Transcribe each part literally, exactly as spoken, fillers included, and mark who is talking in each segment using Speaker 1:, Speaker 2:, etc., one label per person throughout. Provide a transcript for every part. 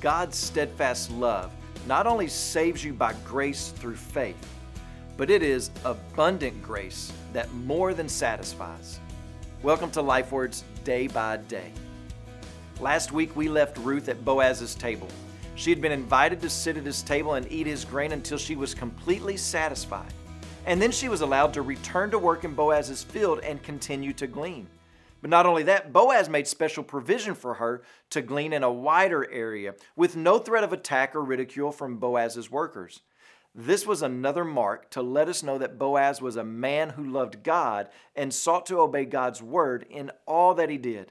Speaker 1: God's steadfast love not only saves you by grace through faith, but it is abundant grace that more than satisfies. Welcome to LifeWords Day by Day. Last week we left Ruth at Boaz's table. She had been invited to sit at his table and eat his grain until she was completely satisfied. And then she was allowed to return to work in Boaz's field and continue to glean. But not only that, Boaz made special provision for her to glean in a wider area with no threat of attack or ridicule from Boaz's workers. This was another mark to let us know that Boaz was a man who loved God and sought to obey God's word in all that he did.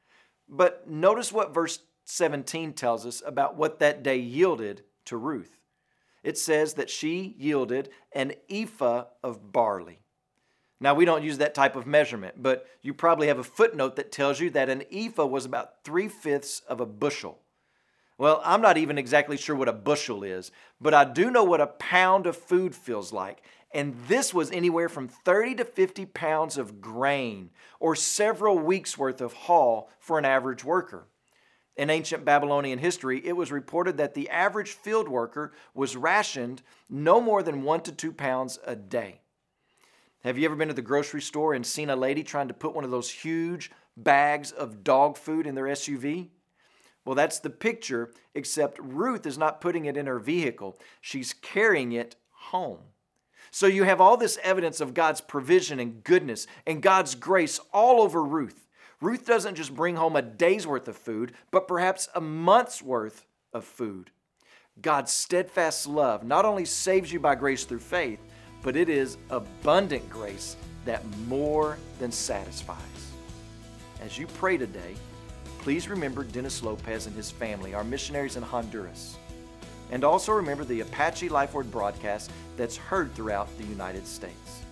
Speaker 1: But notice what verse seventeen tells us about what that day yielded to Ruth. It says that she yielded an ephah of barley. Now, we don't use that type of measurement, but you probably have a footnote that tells you that an ephah was about three-fifths of a bushel. Well, I'm not even exactly sure what a bushel is, but I do know what a pound of food feels like. And this was anywhere from thirty to fifty pounds of grain, or several weeks' worth of haul for an average worker. In ancient Babylonian history, it was reported that the average field worker was rationed no more than one to two pounds a day. Have you ever been to the grocery store and seen a lady trying to put one of those huge bags of dog food in their S U V? Well, that's the picture, except Ruth is not putting it in her vehicle. She's carrying it home. So you have all this evidence of God's provision and goodness and God's grace all over Ruth. Ruth doesn't just bring home a day's worth of food, but perhaps a month's worth of food. God's steadfast love not only saves you by grace through faith, but it is abundant grace that more than satisfies. As you pray today, please remember Dennis Lopez and his family, our missionaries in Honduras. And also remember the Apache LifeWord broadcast that's heard throughout the United States.